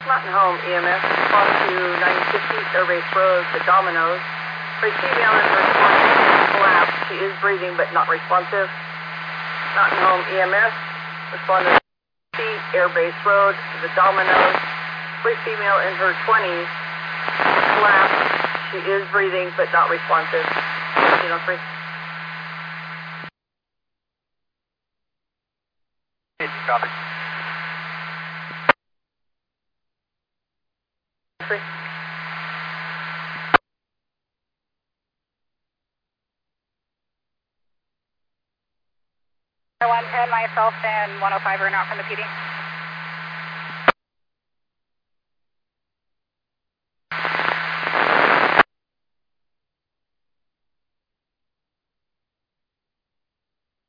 Mountain Home EMS, respond to 950 Airbase Road, the Dominoes. For female in her 20s, collapsed. She is breathing but not responsive. Mountain Home EMS, respond to 950 Airbase Road, the Dominoes. For female in her 20s, collapsed. She is breathing but not responsive. 3. Copy. 3. 110, myself and 105 are not from the PD.